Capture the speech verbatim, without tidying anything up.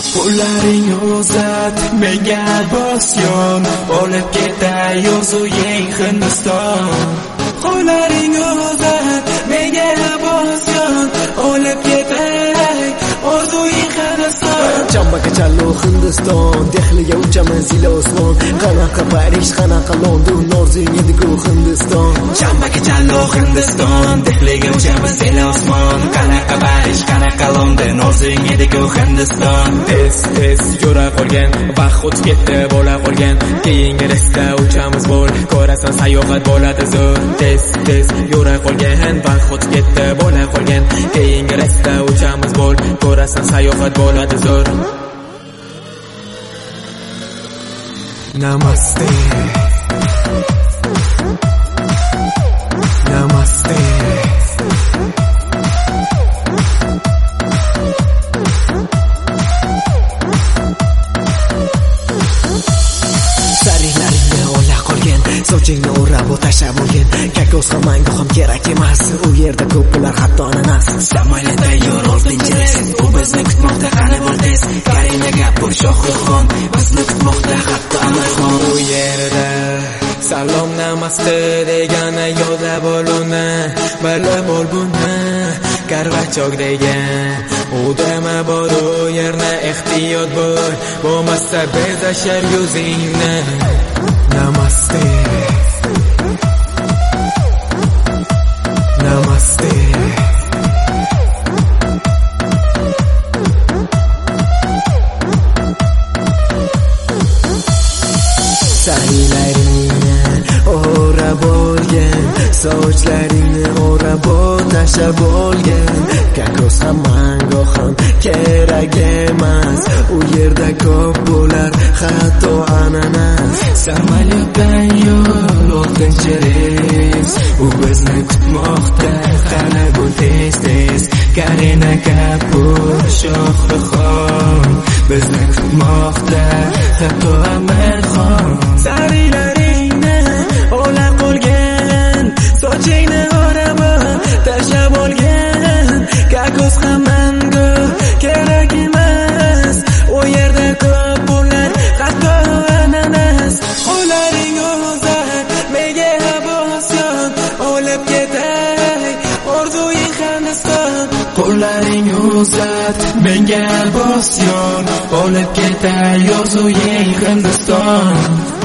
Qo'llaring uzat menga bosyon, olib ketay yozuving Hindiston. Qo'llaring uzat menga bosyon, olib ketay yozuving Hindiston. Chambaka chalo Hindiston, Dehliga uchaman zila osmon. Qanaqa Parij, qanaqa London, orzung edi-ku Hindiston. Chambaka chalo Hindiston, Dehliga uchaman zila osmon. Qanaqa Parij, qanaqa London, orzung edi-ku Hindiston. Tez tez yura qolgan, vaqt o'tib ketdi bo'la qolgan. Keyingi reysda uchamiz bo'l, ko'rasan sayohat bo'ladi zo'r. Tez tez yura qolgan, vaqt o'tib ketdi bo'la qolgan. Keyingi reysda uchamiz bo'l, ko'rasan sayohat bo'ladi zo'r. Namaste. Namaste. Sarilaringni ola qolgan, sochingni o'rab o'tashab bo'lgan. Kakos ham mango ham kerak emas, u yerda ko'p bular hatto ananas. Samolyotda yo'l oltinchi reys, u bizni kutmoqda, qani bo'l tez. Karina Gapur Shohruxxon bizni kutmoqda, hatto Amirxon. U yerda salom namaste degani yo'lda bo'luni, bilib ol buni. Karvachok degan u dema bor u yerni, ehtiyot bo'l, bo'lmasa bezashar yuzingni. Namaste. Namaste. Sarilaringni o'rab bo'lgan, sochlaringni o'rab o'tashab bo'lgan. Kakos ham mango ham kerak emas, u yerda ko'p bo'lar hatto ananas. Samolyotdan yo'l oltinchi reys, u bizni kutmoqda, qani bo'l tez tez. Karina Gapur Shohruxxon bizni kutmoqda, hatto Amirxon. Sarilaringni ola qolgan, sochingni o'rab tashlab olgan. Kakos ham mango kerak emas, u yerda ko'p bo'lar hatto ananas. Qo'llaring uzat menga bosyon, olib ketay orzuying Hindiston. Qo'llaring uzat menga bosyon, olib ketay yozuving Hindiston.